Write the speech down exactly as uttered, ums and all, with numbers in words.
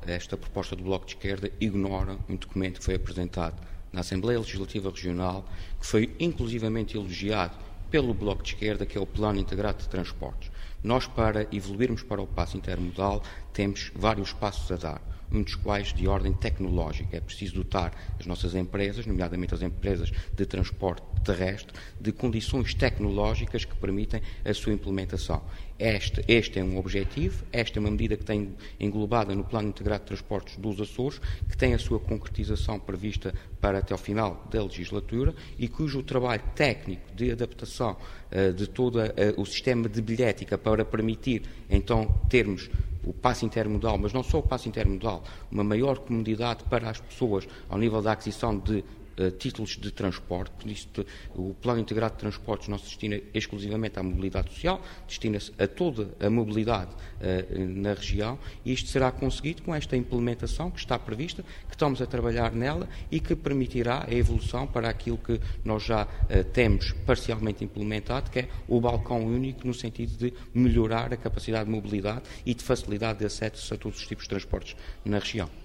esta proposta do Bloco de Esquerda ignora um documento que foi apresentado na Assembleia Legislativa Regional, que foi inclusivamente elogiado pelo Bloco de Esquerda, que é o Plano Integrado de Transportes. Nós, para evoluirmos para o passo intermodal, temos vários passos a dar, um dos quais de ordem tecnológica. É preciso dotar as nossas empresas, nomeadamente as empresas de transporte terrestre, de condições tecnológicas que permitem a sua implementação. Este, este é um objetivo, esta é uma medida que tem englobada no Plano Integrado de Transportes dos Açores, que tem a sua concretização prevista para até ao final da legislatura e cujo trabalho técnico de adaptação uh, de todo uh, o sistema de bilhética para permitir, então, termos o passo intermodal, mas não só o passo intermodal, uma maior comodidade para as pessoas ao nível da aquisição de Uh, títulos de transporte. Isto, o Plano Integrado de Transportes não se destina exclusivamente à mobilidade social, destina-se a toda a mobilidade uh, na região, e isto será conseguido com esta implementação que está prevista, que estamos a trabalhar nela e que permitirá a evolução para aquilo que nós já uh, temos parcialmente implementado, que é o balcão único, no sentido de melhorar a capacidade de mobilidade e de facilidade de acesso a todos os tipos de transportes na região.